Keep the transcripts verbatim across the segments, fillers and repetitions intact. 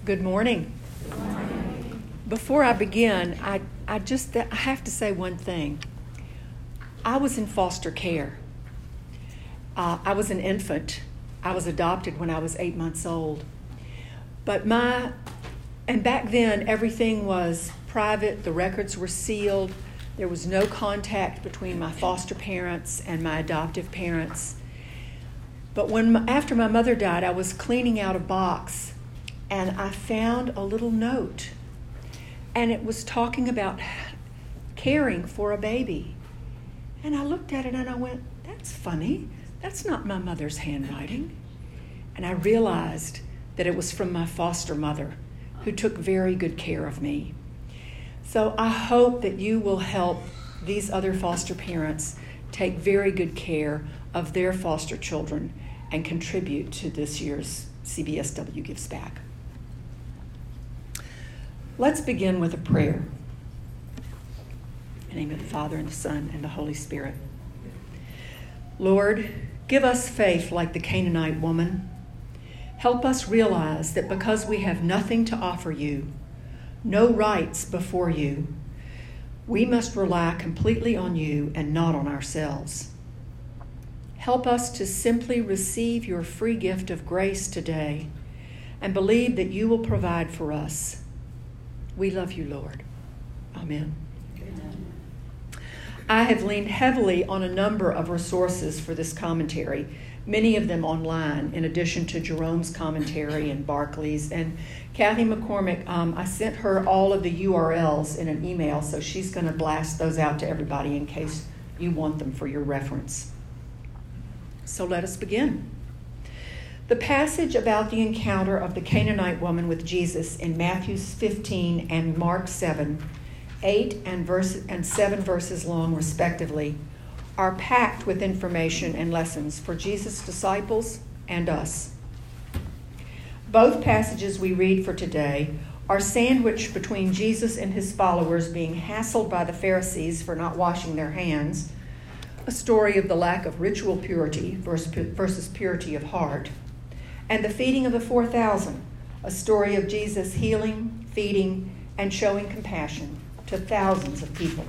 Good morning. Good morning. Before I begin, I, I just I have to say one thing. I was in foster care. Uh, I was an infant. I was adopted when I was eight months old. But my, and back then everything was private. The records were sealed. There was no contact between my foster parents and my adoptive parents. But when after my mother died, I was cleaning out a box and I found a little note. And it was talking about caring for a baby. And I looked at it and I went, that's funny. That's not my mother's handwriting. And I realized that it was from my foster mother, who took very good care of me. So I hope that you will help these other foster parents take very good care of their foster children and contribute to this year's C B S W Gives Back. Let's begin with a prayer. In the name of the Father, and the Son, and the Holy Spirit. Lord, give us faith like the Canaanite woman. Help us realize that because we have nothing to offer you, no rights before you, we must rely completely on you and not on ourselves. Help us to simply receive your free gift of grace today and believe that you will provide for us. We love you, Lord. Amen. Amen. I have leaned heavily on a number of resources for this commentary, many of them online, in addition to Jerome's commentary and Barclay's. And Kathy McCormick, um, I sent her all of the U R Ls in an email, so she's going to blast those out to everybody in case you want them for your reference. So let us begin. The passage about the encounter of the Canaanite woman with Jesus in Matthew fifteen and Mark seven, eight and, verse, and seven verses long respectively, are packed with information and lessons for Jesus' disciples and us. Both passages we read for today are sandwiched between Jesus and his followers being hassled by the Pharisees for not washing their hands, a story of the lack of ritual purity versus purity of heart, and the feeding of the four thousand, a story of Jesus healing, feeding, and showing compassion to thousands of people.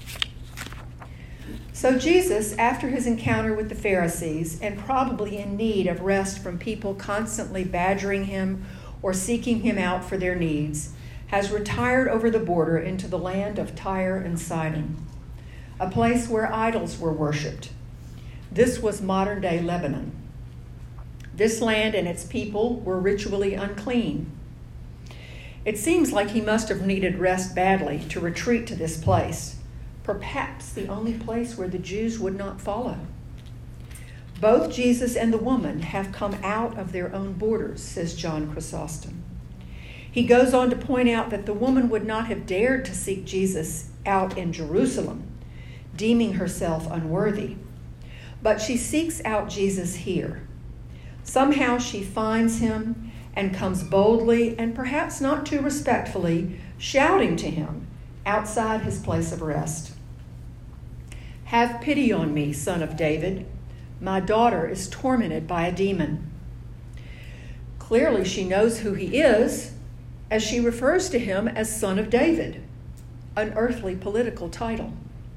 So Jesus, after his encounter with the Pharisees, and probably in need of rest from people constantly badgering him or seeking him out for their needs, has retired over the border into the land of Tyre and Sidon, a place where idols were worshipped. This was modern-day Lebanon. This land and its people were ritually unclean. It seems like he must have needed rest badly to retreat to this place, perhaps the only place where the Jews would not follow. Both Jesus and the woman have come out of their own borders, says John Chrysostom. He goes on to point out that the woman would not have dared to seek Jesus out in Jerusalem, deeming herself unworthy, but she seeks out Jesus here. Somehow she finds him and comes boldly and perhaps not too respectfully shouting to him outside his place of rest. Have pity on me, son of David. My daughter is tormented by a demon. Clearly she knows who he is, as she refers to him as son of David, an earthly political title.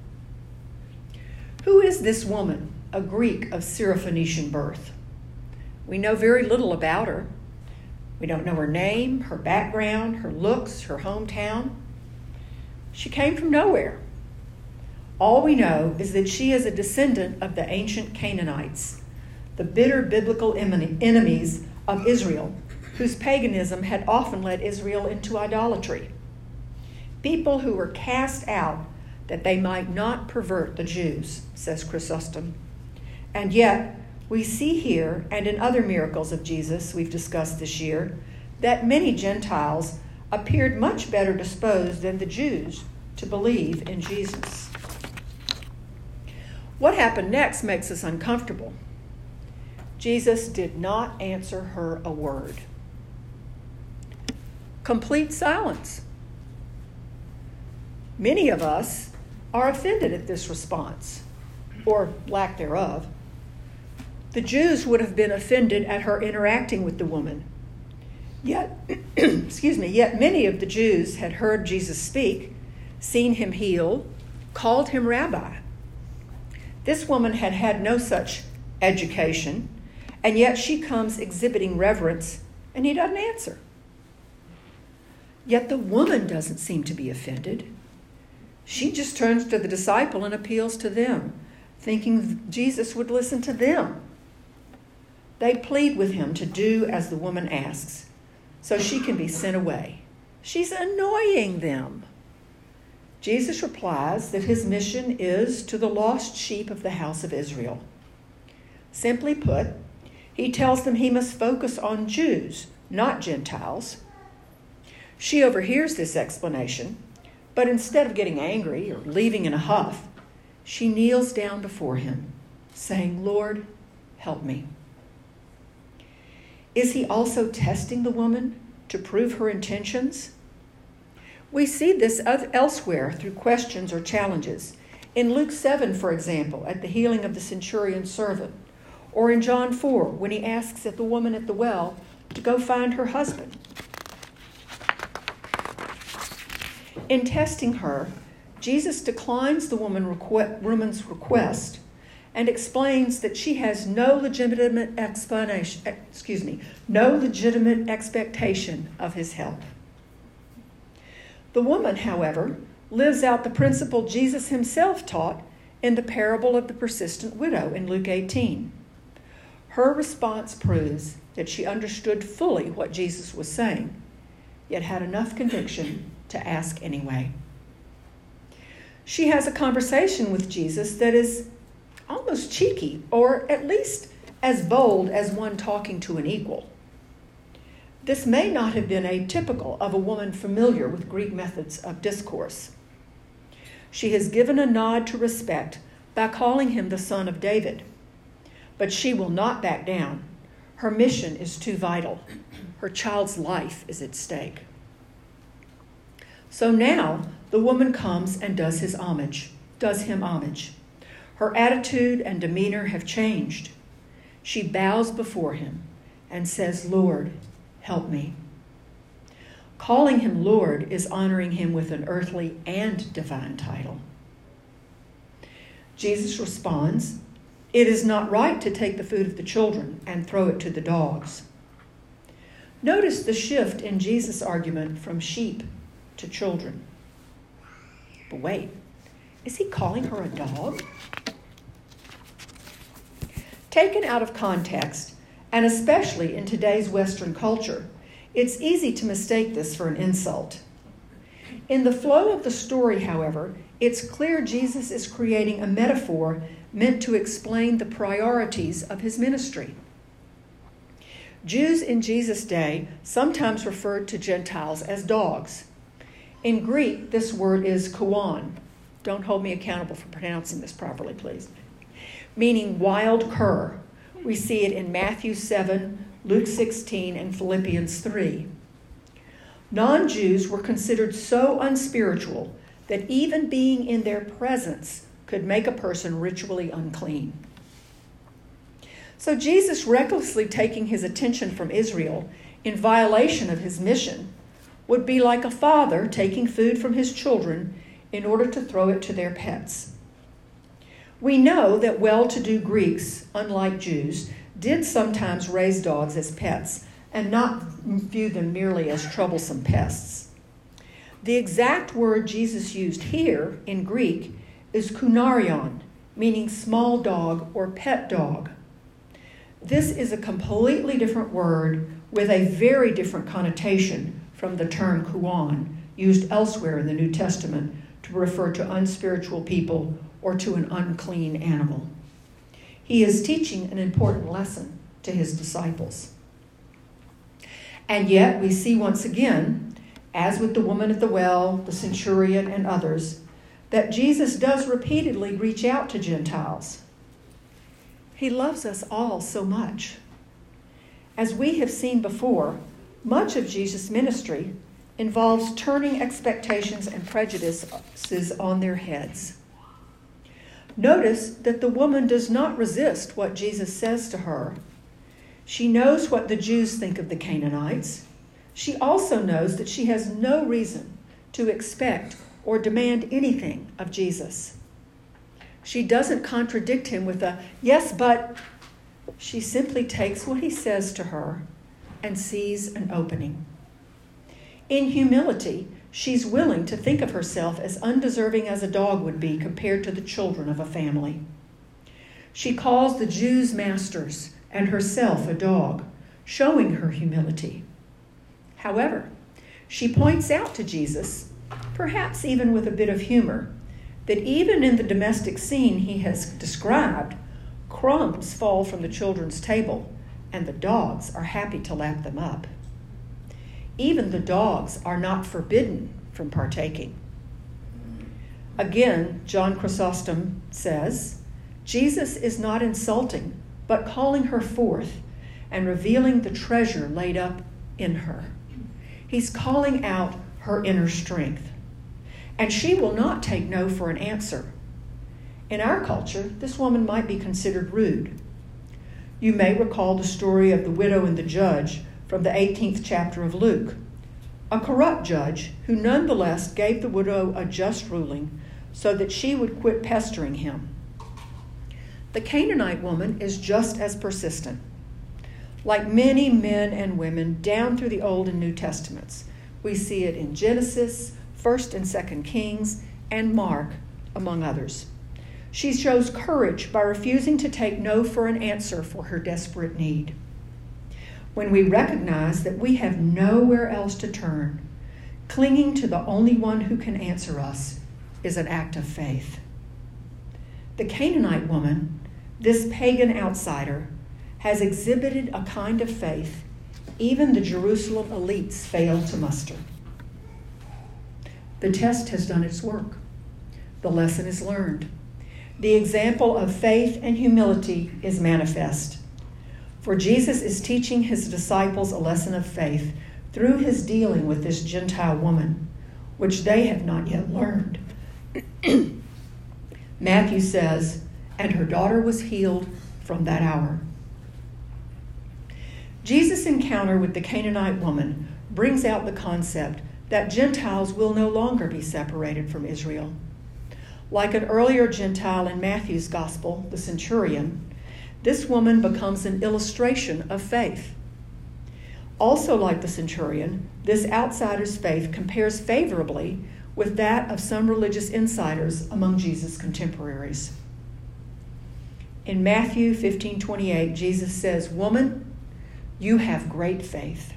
Who is this woman, a Greek of Syrophoenician birth? We know very little about her. We don't know her name, her background, her looks, her hometown. She came from nowhere. All we know is that she is a descendant of the ancient Canaanites, the bitter biblical enemies of Israel, whose paganism had often led Israel into idolatry. People who were cast out that they might not pervert the Jews, says Chrysostom. And yet, we see here, and in other miracles of Jesus we've discussed this year, that many Gentiles appeared much better disposed than the Jews to believe in Jesus. What happened next makes us uncomfortable. Jesus did not answer her a word. Complete silence. Many of us are offended at this response, or lack thereof. The Jews would have been offended at her interacting with the woman. Yet, excuse me, yet many of the Jews had heard Jesus speak, seen him heal, called him rabbi. This woman had had no such education, and yet she comes exhibiting reverence, and he doesn't answer. Yet the woman doesn't seem to be offended. She just turns to the disciple and appeals to them, thinking Jesus would listen to them. They plead with him to do as the woman asks, so she can be sent away. She's annoying them. Jesus replies that his mission is to the lost sheep of the house of Israel. Simply put, he tells them he must focus on Jews, not Gentiles. She overhears this explanation, but instead of getting angry or leaving in a huff, she kneels down before him, saying, "Lord, help me." Is he also testing the woman to prove her intentions? We see this elsewhere through questions or challenges. In Luke seven, for example, at the healing of the centurion's servant, or in John four, when he asks at the woman at the well to go find her husband. In testing her, Jesus declines the woman requ- woman's request and explains that she has no legitimate explanation, excuse me, no legitimate expectation of his help. The woman, however, lives out the principle Jesus himself taught in the parable of the persistent widow in Luke eighteen. Her response proves that she understood fully what Jesus was saying, yet had enough conviction to ask anyway. She has a conversation with Jesus that is almost cheeky, or at least as bold as one talking to an equal. This may not have been atypical of a woman familiar with Greek methods of discourse. She has given a nod to respect by calling him the son of David, but she will not back down. Her mission is too vital. Her child's life is at stake. So now the woman comes and does his homage, does him homage. Her attitude and demeanor have changed. She bows before him and says, "Lord, help me." Calling him Lord is honoring him with an earthly and divine title. Jesus responds, "It is not right to take the food of the children and throw it to the dogs." Notice the shift in Jesus' argument from sheep to children. But wait, is he calling her a dog? Taken out of context, and especially in today's Western culture, it's easy to mistake this for an insult. In the flow of the story, however, it's clear Jesus is creating a metaphor meant to explain the priorities of his ministry. Jews in Jesus' day sometimes referred to Gentiles as dogs. In Greek, this word is kuon. Don't hold me accountable for pronouncing this properly, please. Meaning wild cur. We see it in Matthew seven, Luke sixteen, and Philippians three. Non-Jews were considered so unspiritual that even being in their presence could make a person ritually unclean. So Jesus recklessly taking his attention from Israel in violation of his mission would be like a father taking food from his children in order to throw it to their pets. We know that well-to-do Greeks, unlike Jews, did sometimes raise dogs as pets and not view them merely as troublesome pests. The exact word Jesus used here in Greek is kunarion, meaning small dog or pet dog. This is a completely different word with a very different connotation from the term kuon, used elsewhere in the New Testament to refer to unspiritual people or to an unclean animal. He is teaching an important lesson to his disciples. And yet we see once again, as with the woman at the well, the centurion, and others, that Jesus does repeatedly reach out to Gentiles. He loves us all so much. As we have seen before, much of Jesus' ministry involves turning expectations and prejudices on their heads. Notice that the woman does not resist what Jesus says to her. She knows what the Jews think of the Canaanites. she also knows that she has no reason to expect or demand anything of Jesus. She doesn't contradict him with a, yes, but. She simply takes what he says to her and sees an opening. In humility, she's willing to think of herself as undeserving as a dog would be compared to the children of a family. She calls the Jews masters and herself a dog, showing her humility. However, she points out to Jesus, perhaps even with a bit of humor, that even in the domestic scene he has described, crumbs fall from the children's table, and the dogs are happy to lap them up. Even the dogs are not forbidden from partaking. Again, John Chrysostom says, Jesus is not insulting, but calling her forth and revealing the treasure laid up in her. He's calling out her inner strength, and she will not take no for an answer. In our culture, this woman might be considered rude. You may recall the story of the widow and the judge from the eighteenth chapter of Luke, a corrupt judge who nonetheless gave the widow a just ruling so that she would quit pestering him. The Canaanite woman is just as persistent. Like many men and women down through the Old and New Testaments, we see it in Genesis, First and Second Kings, and Mark, among others. She shows courage by refusing to take no for an answer for her desperate need. When we recognize that we have nowhere else to turn, clinging to the only one who can answer us is an act of faith. The Canaanite woman, this pagan outsider, has exhibited a kind of faith even the Jerusalem elites failed to muster. The test has done its work. The lesson is learned. The example of faith and humility is manifest. For Jesus is teaching his disciples a lesson of faith through his dealing with this Gentile woman, which they have not yet learned. Matthew says, and her daughter was healed from that hour. Jesus' encounter with the Canaanite woman brings out the concept that Gentiles will no longer be separated from Israel. Like an earlier Gentile in Matthew's gospel, the centurion, this woman becomes an illustration of faith. Also like the centurion, this outsider's faith compares favorably with that of some religious insiders among Jesus' contemporaries. In Matthew fifteen twenty-eight, Jesus says, "Woman, you have great faith."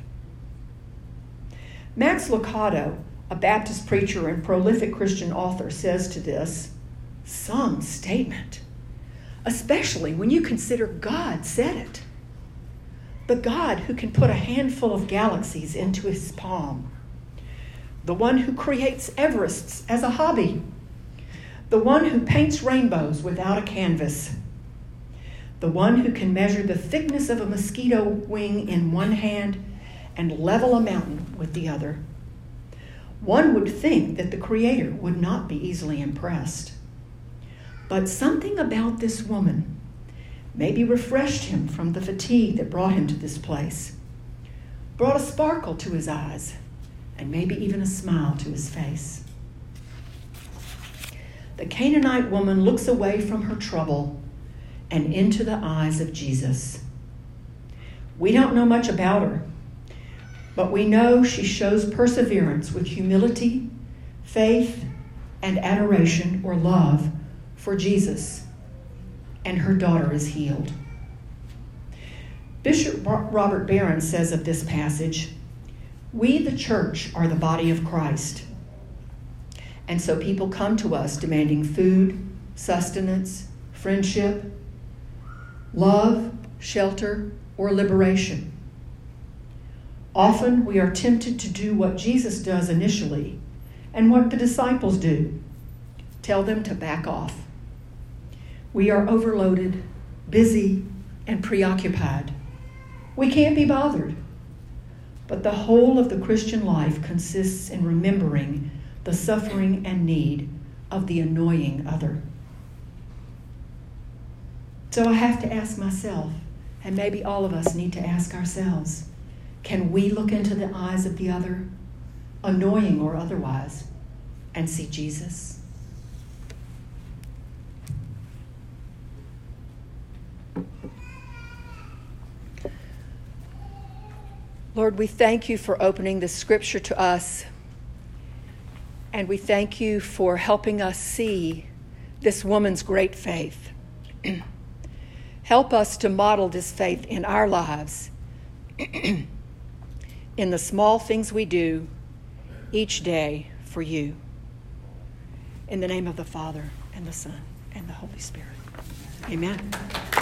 Max Lucado, a Baptist preacher and prolific Christian author, says to this, "Some statement, especially when you consider God said it. The God who can put a handful of galaxies into his palm. The one who creates Everests as a hobby. The one who paints rainbows without a canvas. The one who can measure the thickness of a mosquito wing in one hand and level a mountain with the other. One would think that the Creator would not be easily impressed. But something about this woman maybe refreshed him from the fatigue that brought him to this place, brought a sparkle to his eyes, and maybe even a smile to his face." The Canaanite woman looks away from her trouble and into the eyes of Jesus. We don't know much about her, but we know she shows perseverance with humility, faith, and adoration or love for Jesus, and her daughter is healed. Bishop Robert Barron says of this passage, "We, the church, are the body of Christ. And so people come to us demanding food, sustenance, friendship, love, shelter, or liberation. Often we are tempted to do what Jesus does initially and what the disciples do, tell them to back off. We are overloaded, busy, and preoccupied. We can't be bothered. But the whole of the Christian life consists in remembering the suffering and need of the annoying other." So I have to ask myself, and maybe all of us need to ask ourselves, Can we look into the eyes of the other, annoying or otherwise, and see Jesus? Lord, we thank you for opening the scripture to us, and we thank you for helping us see this woman's great faith. Help us to model this faith in our lives, in the small things we do each day for you. In the name of the Father, and the Son, and the Holy Spirit. Amen.